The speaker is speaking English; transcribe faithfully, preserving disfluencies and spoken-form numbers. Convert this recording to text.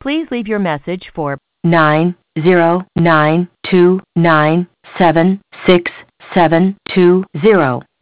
Please leave your message for nine zero nine two nine seven six seven two zero.